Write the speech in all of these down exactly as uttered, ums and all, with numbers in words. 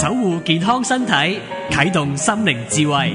守護健康身體，啟動心靈智慧。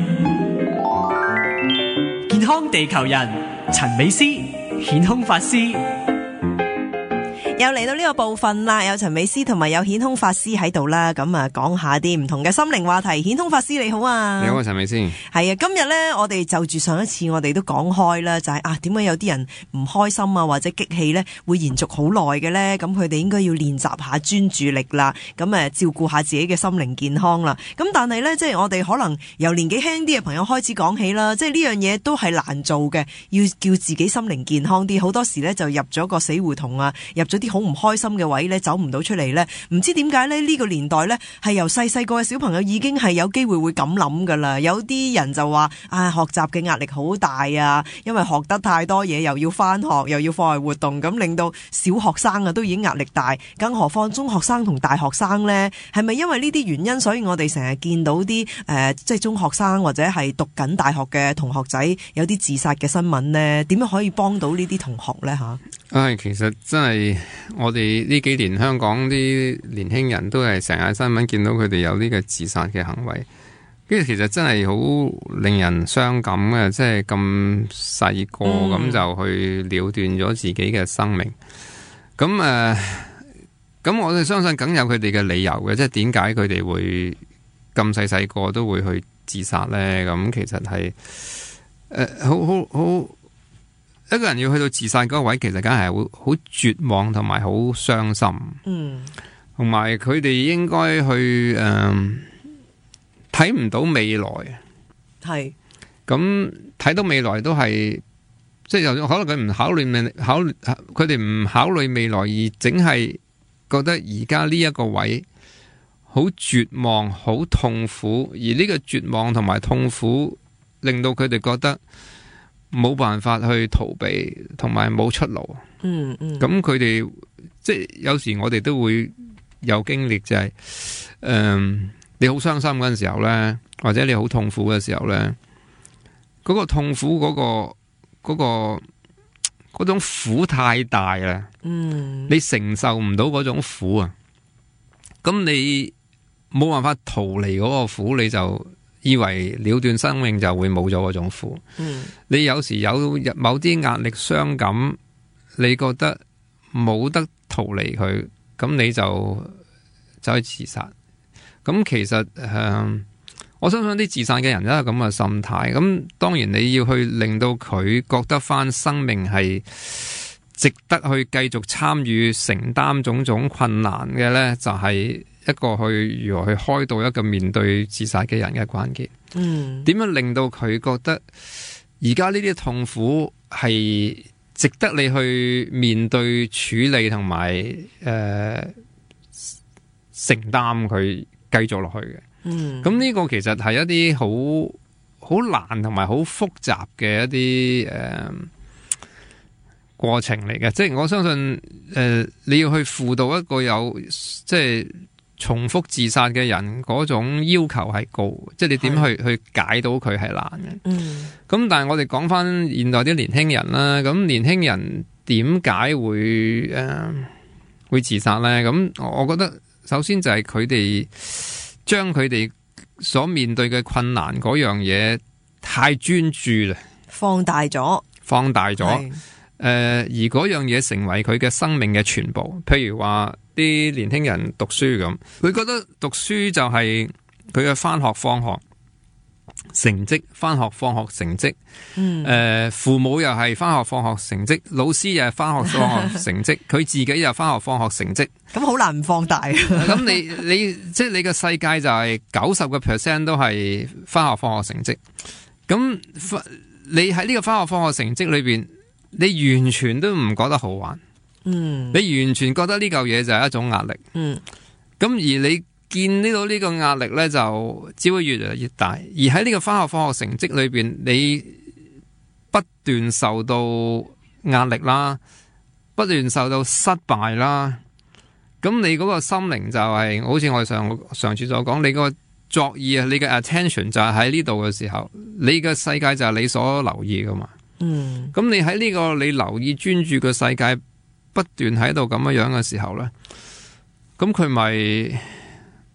健康地球人陳美詩顯空法師。 又嚟到呢個部分啦，有陳美詩同埋有顯空法師喺度啦，咁啊講下啲唔同嘅心靈話題。顯空法師你好啊。 你好啊，陳美詩。 係啊，今日咧我哋就住上一次我哋都講開啦，就係、是、啊點解有啲人唔開心啊或者激氣咧會延續好耐嘅咧？咁佢哋應該要練習下專注力啦，咁誒照顧下自己嘅心靈健康啦。咁但係咧即係我哋可能由年紀輕啲嘅朋友開始講起啦，即係呢樣嘢都係難做嘅，要叫自己心靈健康啲。好多時咧就入咗個死胡同啊，入咗啲好唔開心嘅位咧，走唔到出嚟咧，唔知點解咧呢個年代咧係由細細個嘅小朋友已經係有機會會咁諗噶啦。有啲人就話啊，學習嘅壓力好大啊，因為學得太多嘢，又要翻學又要課外活動，咁令到小學生啊都已經壓力大，更何況中學生同大學生咧，係咪因為呢啲原因，所以我哋成日見到啲誒、呃、即係中學生或者係讀緊大學嘅同學仔有啲自殺嘅新聞咧？點樣可以幫到呢啲同學咧吓？ 唉、哎，其實真係我哋呢幾年香港啲年輕人都係成日新聞見到佢哋有呢個自殺嘅行為，跟住其實真係好令人傷感嘅，即係咁細個咁就去了斷咗自己嘅生命。咁誒，咁、呃、我哋相信梗有佢哋嘅理由嘅，即係點解佢哋會咁細細個都會去自殺呢？咁其實係誒好好好。一個人要去到自殺嗰個位，其實梗係好好絕望同埋好傷心。嗯，同埋佢哋應該去誒睇唔到未來。係咁睇到未來都係即係，有可能佢唔考慮未考慮，佢哋唔考慮未來，而淨係覺得而家呢一個位好絕望、好痛苦，而呢個絕望同埋痛苦令到佢哋覺得冇辦法去逃避，同埋冇出路。嗯嗯，咁佢哋即係有時我哋都會有經歷，就係、是、誒、嗯，你好傷心嗰陣時候咧，或者你好痛苦嘅時候咧，嗰、那個痛苦嗰、那個嗰、那個嗰種苦太大啦。嗯，你承受唔到嗰種苦啊，咁你冇辦法逃離嗰個苦，你就以為了斷生命就會冇咗嗰種苦。嗯，你有時有某啲壓力傷感，你覺得冇得逃離佢，咁你就走去自殺。咁其實誒、呃，我相信啲自殺嘅人都係咁嘅心態。咁當然你要去令到佢覺得翻生命係值得去繼續參與承擔種種困難嘅呢，就係、是一個去如何去開導一個面對自殺嘅人嘅關鍵。嗯，點樣令到佢覺得而家呢啲痛苦係值得你去面對、處理同埋誒承擔佢繼續落去嘅。嗯，咁呢個其實係一啲好好難同埋好複雜嘅一啲誒、呃、過程嚟嘅。即係我相信誒、呃、你要去輔導一個有即係重複自殺嘅人，嗰種要求係高，即係你點去去解到佢係難嘅。嗯，咁但係我哋講翻現代啲年輕人啦，咁年輕人點解會誒、呃、會自殺呢？咁我覺得首先就係佢哋將佢哋所面對嘅困難嗰樣嘢太專注啦，放大咗，放大咗。誒、呃，而嗰樣嘢成為佢嘅生命嘅全部。譬如話啲年輕人讀書咁，佢覺得讀書就係佢嘅返學放學成績，返學放學成績。嗯，誒、呃，父母又係返學放學成績，老師又係返學放學成績，佢自己又返學放學成績。咁好難唔放大。咁你你即係你嘅世界就係九十個 percent 都係返學放學成績。咁你喺呢個返學放學成績裏邊，你完全都唔覺得好玩。嗯，你完全覺得呢嚿嘢就係一種壓力。嗯，咁而你見到呢個壓力呢，就只會越嚟越大。而喺呢個返學放學成績裏邊，你不斷受到壓力啦，不斷受到失敗啦。咁你嗰個心靈就係、是、好似我上上次所講，你個作意啊，你嘅 attention 就係喺呢度嘅時候，你嘅世界就係你所留意噶嘛。嗯，咁你喺呢個你留意專注嘅世界不斷喺度咁樣樣嘅時候咧，咁佢咪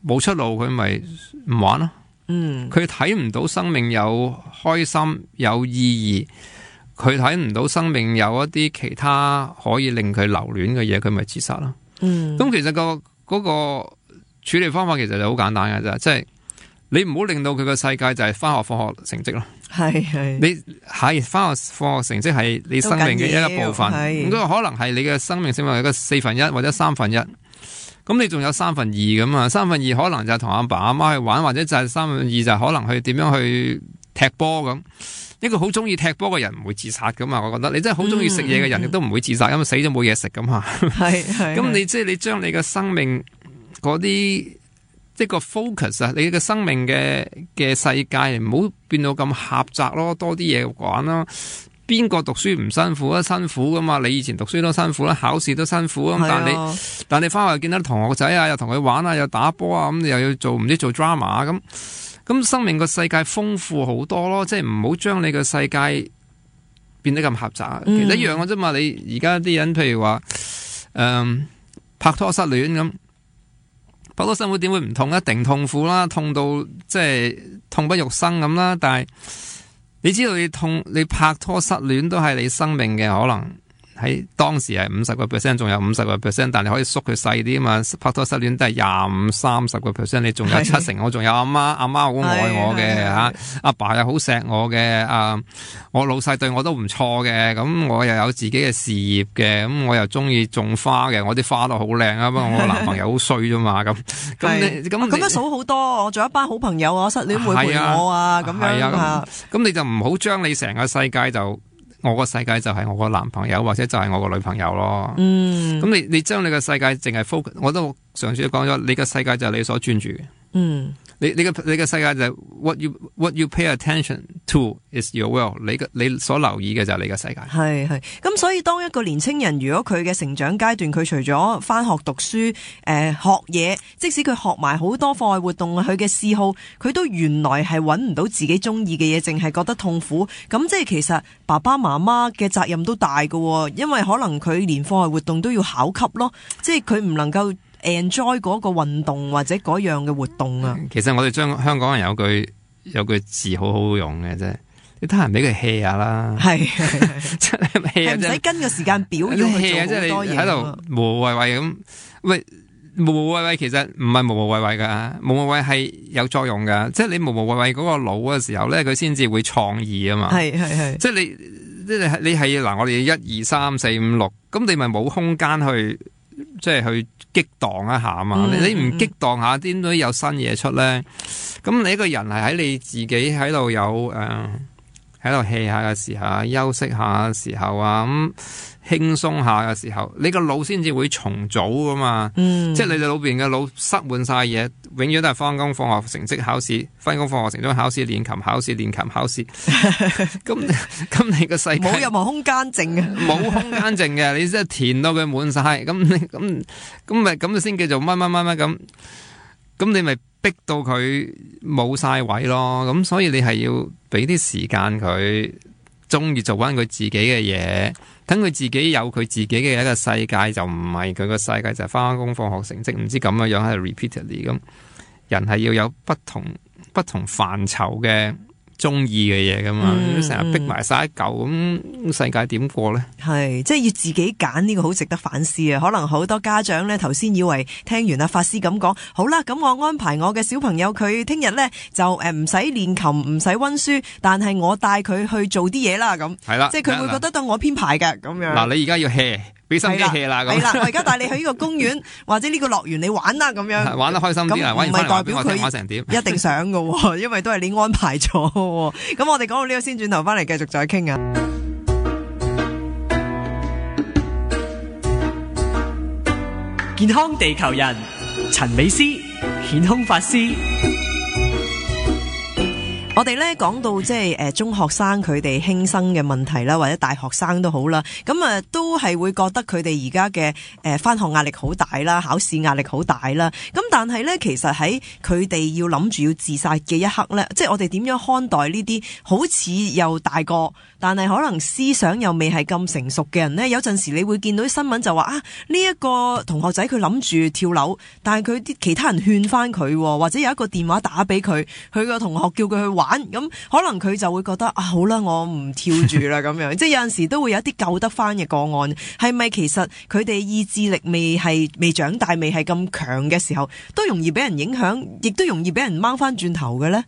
冇出路，佢咪唔玩咯。 嗯， 佢睇唔到生命有開心有意義，佢睇唔到生命有一啲其他可以令佢留戀嘅嘢，佢咪自殺咯。 嗯， 咁其實、個嗰、個處理方法其實就好簡單嘅啫，即係你唔好令到佢個世界就係翻學放學成績咯。 係係， 你係翻學放學成績係你生命嘅一個部分，咁可能係你嘅生命成為一個四分一或者三分一。咁你仲有三分二咁啊？三分二可能就係同阿爸阿媽去玩，或者就係三分二就係可能去點樣去踢波咁。一個好中意踢波嘅人唔會自殺噶嘛？我覺得你真係好中意食嘢嘅人亦都唔會自殺，因為死咗冇嘢食咁啊。 係係。 咁你即係你將你嘅生命嗰啲即係個 focus 啊，你嘅生命嘅嘅世界唔好變到咁狹窄咯，多啲嘢玩咯。邊個讀書唔辛苦啊？辛苦噶嘛！你以前讀書都辛苦啦，考試都辛苦啊。但你但你翻學又見到同學仔啊，又同佢玩啊，又打波啊，咁又要做唔知做 drama 啊，咁咁生命個世界豐富好多咯。即係唔好將你個世界變得咁狹窄。嗯、其實一樣嘅啫嘛。你而家啲人譬如話，誒、嗯、拍拖失戀咁，拍拖辛苦點會唔痛？一定痛苦啦，痛到即係痛不欲生咁啦。但係你知道你痛，你拍拖失戀都係你生命嘅可能喺當時係五十個 percent， 仲有五十個 percent， 但你可以縮佢細啲啊嘛。拍拖失戀都係廿五、三十個 percent， 你仲有七成，我仲有阿媽，阿媽好愛我嘅吓，阿爸又好錫我嘅，啊，我老細對我都唔錯嘅，咁我又有自己嘅事業嘅，咁我又中意種花嘅，我啲花都好靚啊，不過我男朋友好衰啫嘛，咁咁你咁咁樣數好多，我仲有一班好朋友啊，失戀會陪我啊，咁樣啊， 咁你就唔好將你成個世界就。我個世界就係我個男朋友或者就係我個女朋友咯。嗯，咁你你將你個世界淨係 focus，我都上次都講咗，你個世界就係你所專注嘅。嗯，你你個你個世界就係 what you what you pay attention to is your world。你個你所留意嘅就係你個世界。係係，咁所以當一個年青人如果佢嘅成長階段，佢除咗返學讀書誒、呃、學嘢，即使佢學埋好多課外活動，佢嘅嗜好，佢都原來係揾唔到自己中意嘅嘢，淨係覺得痛苦。咁即係其實爸爸媽媽嘅責任都大㗎，因為可能佢連課外活動都要考級咯，即係佢唔能夠 enjoy 嗰個運動或者嗰樣嘅活動啊。 其實我哋將香港人有句有句字好好用嘅啫，你得閒俾佢 hea 下啦。係係真係 hea 唔使跟個時間表要去做好多嘢喺度無無謂謂咁。喂，無無謂謂其實唔係無無謂謂噶，無無謂係有作用噶。即係你無無謂謂嗰個腦嘅時候咧，佢先至會創意啊嘛。係係係，即係你即係你係嗱，我哋一二三四五六，咁你咪冇空間去即係去激盪一下啊嘛。嗯、你唔激盪下，點都有新嘢出咧？咁你一個人係喺你自己喺度有誒喺度 hea 下嘅時候，休息下嘅時候啊咁。輕鬆下嘅時候，你個腦先至會重組噶嘛，嗯、即係你哋腦邊嘅腦塞滿晒嘢，永遠都係翻工放學成績考試，翻工放學成績考試，練琴考試，練琴考試。咁咁你個世界冇任何空間靜啊， 冇空間靜嘅，你真係填到佢滿晒，咁你咁咁咪咁先叫做乜乜乜乜咁，咁你咪逼到佢冇晒位咯。咁所以你係要俾啲時間佢，中意做翻佢自己嘅嘢。等佢自己有佢自己嘅一個世界，就唔係佢個世界就係翻工放學成績，唔知咁嘅樣喺度 repeatedly 咁。人係要有不同不同範疇嘅中意嘅嘢噶嘛，成日、嗯、逼埋晒一嚿咁，世界點過呢？係即係要自己揀，呢個好值得反思啊！可能好多家長呢頭先以為聽完阿法師咁講，好啦，咁我安排我嘅小朋友佢聽日呢就誒唔使練琴，唔使溫書，但係我帶佢去做啲嘢啦，咁係啦，即係佢會覺得當我編排嘅咁樣。 嗱，你而家要 hea。俾心機 hea 啦，咁係啦，我而家帶你去呢個公園或者呢個樂園你玩啦，咁樣玩得開心啲啊！玩完翻嚟話俾我聽玩成點， 一定想噶，因為都係你安排咗。咁我哋講到呢個先，轉頭翻嚟繼續再傾啊！ 健康地球人陳美詩，顯空法師。 我哋咧講到即係誒中學生佢哋輕生嘅問題啦，或者大學生都好啦，咁啊都係會覺得佢哋而家嘅誒返學壓力好大啦，考試壓力好大啦。咁但係咧，其實喺佢哋要諗住要自殺嘅一刻咧，即係我哋點樣看待呢啲好似又大個，但係可能思想又未係咁成熟嘅人呢？有陣時你會見到啲新聞就話啊，呢一個同學仔佢諗住跳樓，但係佢啲其他人勸翻佢，或者有一個電話打俾佢，佢個同學叫佢去玩。咁可能佢就會覺得啊，好啦，我唔跳住啦咁樣，即係有陣時都會有一啲救得翻嘅個案。係咪其實佢哋意志力未係未長大，未係咁強嘅時候，都容易俾人影響，亦都容易俾人掹翻轉頭嘅咧？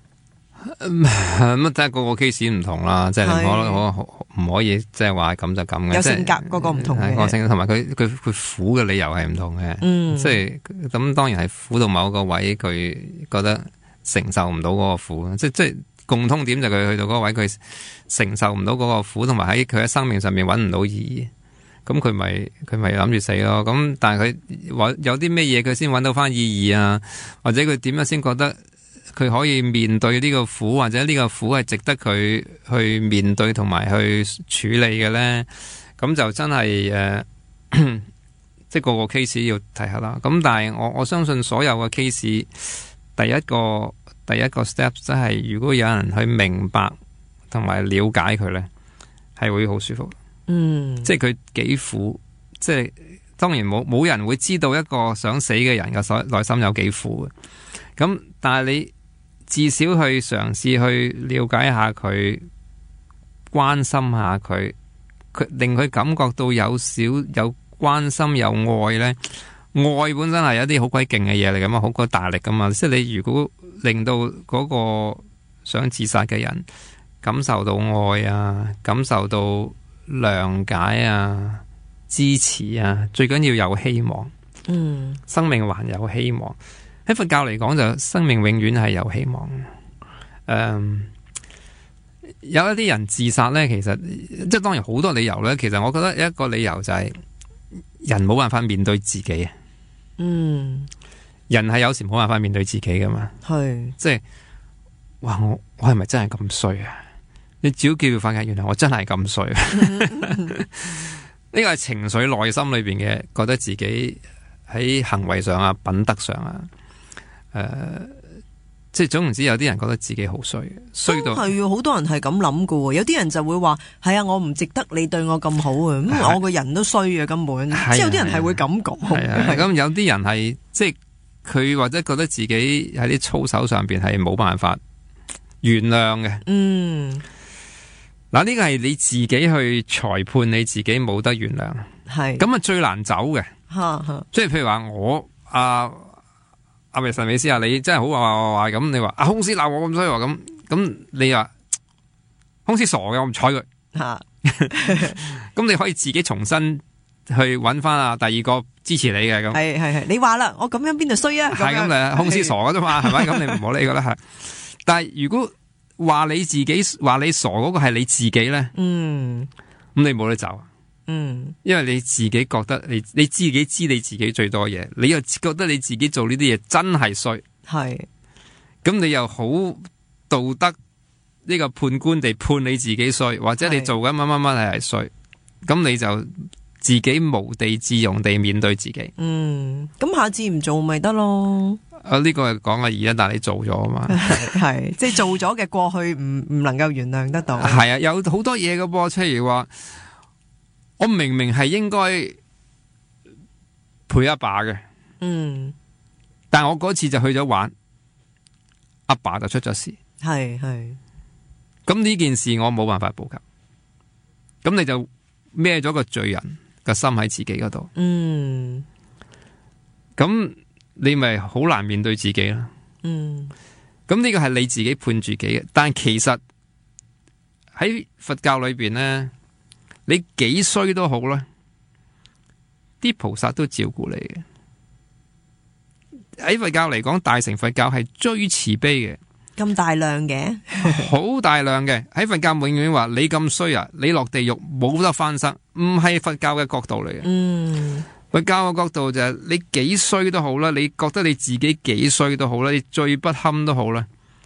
乜即係個個 case 唔同啦，即係我我唔可以即係話咁就咁嘅， 有性格個個唔同嘅， 個性同埋佢佢佢苦嘅理由係唔同嘅。嗯，即係咁當然係苦到某個位，佢覺得承受唔到嗰個苦，即即係共通點就佢去到嗰個位，佢承受唔到嗰個苦，同埋喺佢喺生命上面揾唔到意義，咁佢咪佢咪諗住死咯。咁但係佢有啲咩嘢佢先揾到翻意義啊？或者佢點樣先覺得佢可以面對呢個苦，或者呢個苦係值得佢去面對同埋去處理嘅咧？咁就真係誒、呃，即係個個 case 要睇下啦。咁但係我我相信所有嘅 case。第一個第一個 step 即係如果有人去明白同埋了解佢咧，係會好舒服。嗯，即係佢幾苦，即係當然冇冇人會知道一個想死嘅人嘅所內心有幾苦嘅。咁但係你至少去嘗試去了解下佢，關心下佢，佢令佢感覺到有少有關心有愛咧。愛本身係有一啲好鬼勁嘅嘢嚟噶嘛，好鬼大力噶嘛。即係你如果令到嗰個想自殺嘅人感受到愛啊，感受到諒解啊、支持啊，最緊要有希望。嗯，生命還有希望。喺佛教嚟講，就生命永遠係有希望。誒、嗯，有一啲人自殺呢，其實即係當然好多理由呢。其實我覺得一個理由就係人冇辦法面對自己啊。嗯，人係有時冇辦法面對自己噶嘛，係即係，哇！我我係咪真係咁衰啊？你只要叫佢發覺，原來我真係咁衰。呢個係情緒內心裏邊嘅，覺得自己喺行為上啊、品德上啊，誒、呃，即係總言之，有啲人覺得自己好衰，衰到係好多人係咁諗噶。有啲人就會話：係啊，我唔值得你對我咁好啊，咁我個人都衰啊，根本。即係有啲人係會咁講。 咁有啲人係即係佢或者覺得自己喺啲操守上邊係冇辦法原諒嘅。嗯，嗱，呢個係你自己去裁判你自己冇得原諒，係咁啊最難走嘅。即係譬如話我阿阿咪神美師啊，你真係好話話話咁，你話阿空師鬧我咁衰話咁，咁你話空師傻嘅，我唔睬佢。吓，咁你可以自己重新去揾翻啊第二個支持你嘅咁。係係係，你話啦，我咁樣邊度衰啊？係咁誒，空師傻嘅啫嘛，係咪？咁你唔好理佢啦。係，但係如果話你自己話你傻嗰個係你自己咧，嗯，咁你冇得走。嗯，因為你自己覺得你你自己知你自己最多嘢，你又覺得你自己做呢啲嘢真係衰，係，咁你又好道德呢個判官地判你自己衰，或者你做緊乜乜乜係係衰，咁你就自己無地自容地面對自己。嗯，咁下次唔做咪得咯。啊，呢個係講嘅而家，但係你做咗啊嘛，係即係做咗嘅過去唔唔能夠原諒得到。係啊，有好多嘢嘅噃，譬如話。我明明係應該陪阿爸嘅，嗯，但我嗰次就去咗玩，阿爸就出咗事，係係，咁呢件事我冇辦法補救，咁你就孭咗個罪人嘅心喺自己嗰度，嗯，咁你咪好難面對自己啦，嗯，咁呢個係你自己判住己嘅，但其實喺佛教裏邊呢。你幾衰都好啦，啲菩薩都照顧你嘅。喺佛教嚟講，大乘佛教係最慈悲嘅，咁大量嘅，好大量嘅。喺佛教永遠話你咁衰啊，你落地獄冇得翻生，唔係佛教嘅角度嚟嘅。嗯，佛教嘅角度就係你幾衰都好啦，你覺得你自己幾衰都好啦，你最不堪都好啦，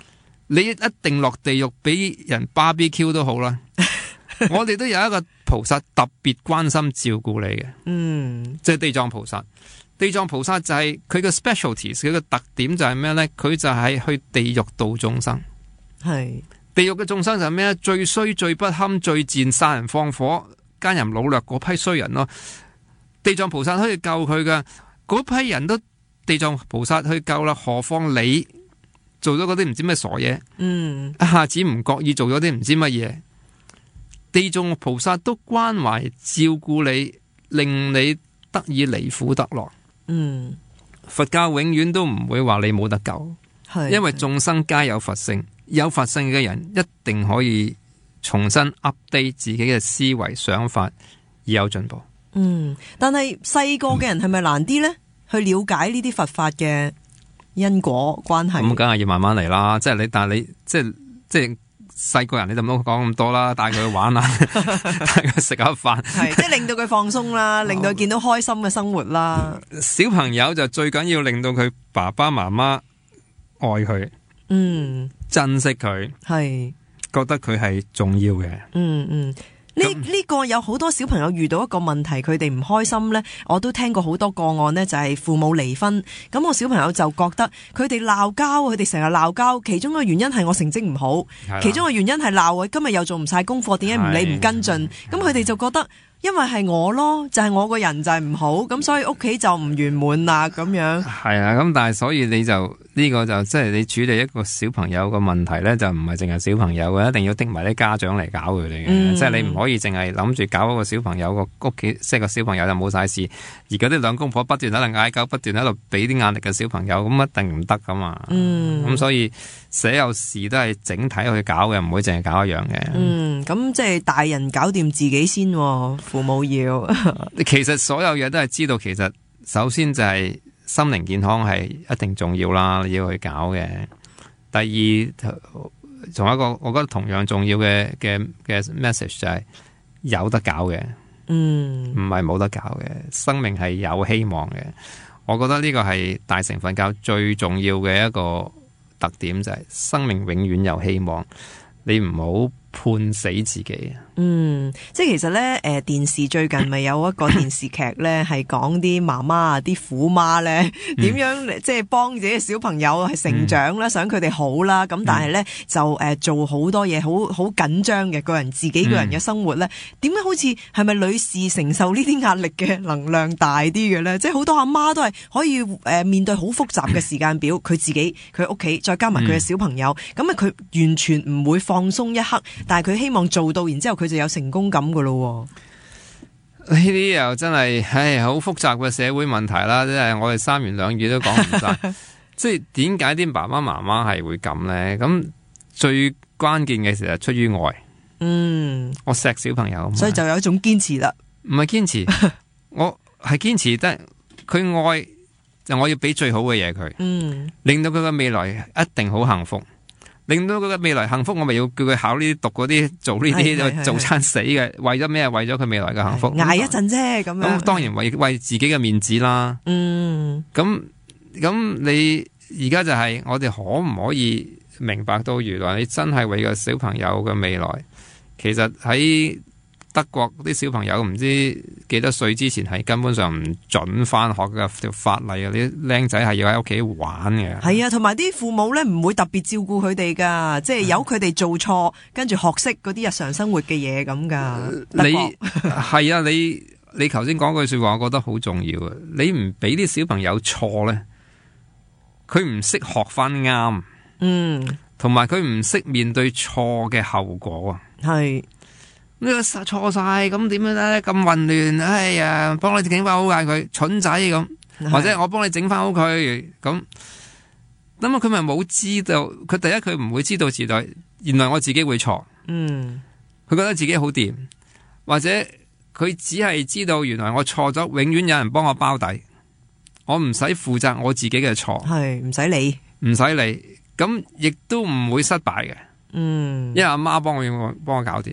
你一定落地獄俾人 B B Q 都好啦。我哋都有一個菩薩特別關心照顧你嘅， 嗯， 即係地藏菩薩。地藏菩薩就係佢嘅 specialties， 佢嘅特點就係咩呢？佢就係去地獄度眾生。 係地獄嘅眾生就係咩？最衰、最不堪、最賤、殺人放火、奸淫擄掠嗰批衰人咯。地藏菩薩可以救佢噶，嗰批人都地藏菩薩去救啦，何況你做咗嗰啲唔知咩傻嘢， 嗯， 一下子唔覺意做咗啲唔知乜嘢。地藏菩薩都關懷照顧你，令你得以離苦得樂。 嗯， 佛教永遠都唔會話你冇得救， 係因為眾生皆有佛性，有佛性嘅人一定可以重新 update 自己嘅思維想法而有進步。 嗯，但係細個嘅人係咪難啲呢？去了解呢啲佛法嘅因果關係， 咁梗係要慢慢嚟啦。即係你，但係你即係即係細個人，你就唔好講咁多啦，帶佢去玩啊，帶佢食下飯， 係即係令到佢放鬆啦，令到佢見到開心嘅生活啦。 小朋友就最緊要令到佢爸爸媽媽愛佢， 嗯， 珍惜佢， 係覺得佢係重要嘅。 嗯嗯。呢呢個有好多小朋友遇到一個問題，佢哋唔開心呢，我都聽過好多個案呢，就係父母離婚，咁我小朋友就覺得佢哋鬧交，佢哋成日鬧交，其中嘅原因係我成績唔好，其中嘅原因係鬧我今日又做唔晒功課，點解唔理唔跟進？咁佢哋就覺得因為係我咯，就係、是、我個人就係唔好，咁所以屋企就唔圓滿啦咁樣。係啊，咁但係所以你就呢、這個就即係你處理一個小朋友個問題咧，就唔係淨係小朋友嘅，一定要拎埋啲家長嚟搞佢哋嘅。嗯、即係你唔可以淨係諗住搞一個小朋友個屋企，即係個小朋友就冇晒事，而嗰啲兩公婆不斷喺度嗌交，不斷喺度俾啲壓力嘅小朋友，咁一定唔得噶嘛。嗯，咁所以所有事都係整體去搞嘅，唔會淨係搞一樣嘅。嗯， 咁即係大人搞掂自己先，父母要。 其實所有嘢都係知道，其實首先就係心靈健康係一定重要啦，你要去搞嘅。第二，仲有一個我覺得同樣重要嘅嘅嘅 message 就係有得搞嘅，嗯，唔係冇得搞嘅，生命係有希望嘅。我覺得呢個係大乘佛教最重要嘅一個特點，就係生命永遠有希望，你唔好判死自己。嗯，即係其實咧，誒、呃，電視最近咪有一個電視劇咧，係講啲媽媽啊、啲虎媽咧，點樣即係幫自己嘅小朋友係成長啦，嗯、想佢哋好啦。咁但係咧、嗯、就誒、呃、做好多嘢，好好緊張嘅個人自己個人嘅生活咧，點解、嗯、好似係咪女士承受呢啲壓力嘅能量大啲嘅咧？即係好多阿媽都係可以誒、呃、面對好複雜嘅時間表，佢、嗯、自己佢屋企再加埋佢嘅小朋友，咁啊佢完全唔會放鬆一刻，但係佢希望做到，然之後佢就有成功感噶咯。呢啲又真係，唉，好複雜嘅社會問題啦。即係我哋三言兩語都講唔晒。即係點解啲爸爸媽媽係會咁咧？咁最關鍵嘅時候係出於愛。嗯，我錫小朋友，所以就有一種堅持啦。唔係堅持，我係堅持得佢愛，就我要俾最好嘅嘢佢。嗯，令到佢嘅未來一定好幸福。令到佢嘅未來幸福，我咪要叫佢考呢啲、讀嗰啲、做呢啲，做餐死嘅，為咗咩？為咗佢未來嘅幸福，捱一陣啫咁樣。咁當然為為自己嘅面子啦。嗯，咁咁你而家就係我哋可唔可以明白到，原來你真係為個小朋友嘅未來，其實喺德國啲小朋友唔知幾多歲之前係根本上唔准翻學嘅條法例啊！啲僆仔係要喺屋企玩嘅。係啊，同埋啲父母咧唔會特別照顧佢哋噶，即係由佢哋做錯，跟住學識嗰啲日常生活嘅嘢咁噶。你係啊，你你頭先講句說話，我覺得好重要啊！你唔俾啲小朋友錯咧，佢唔識學翻啱，嗯，同埋佢唔識面對錯嘅後果啊，係。呢個錯晒咁點樣咧？咁混亂，哎呀，幫你整翻好嗌佢蠢仔咁，或者我幫你整翻好佢咁。咁啊，佢咪冇知道？佢第一佢唔會知道自己原來我自己會錯。嗯，佢覺得自己好掂，或者佢只係知道原來我錯咗，永遠有人幫我包底，我唔使負責我自己嘅錯，係唔使理，唔使理，咁亦都唔會失敗嘅。嗯，因為阿媽幫我幫我搞掂。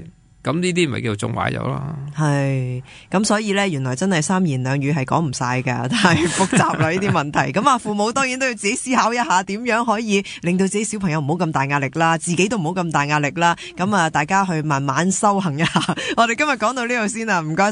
咁呢啲咪叫做縱壞咗咯。 係，咁所以咧，原來真係三言兩語係講唔晒噶，太複雜啦呢啲問題。咁啊，父母當然都要自己思考一下，點樣可以令到自己小朋友唔好咁大壓力啦，自己都唔好咁大壓力啦。咁啊，大家去慢慢修行一下。我哋今日講到呢度先啦，唔該。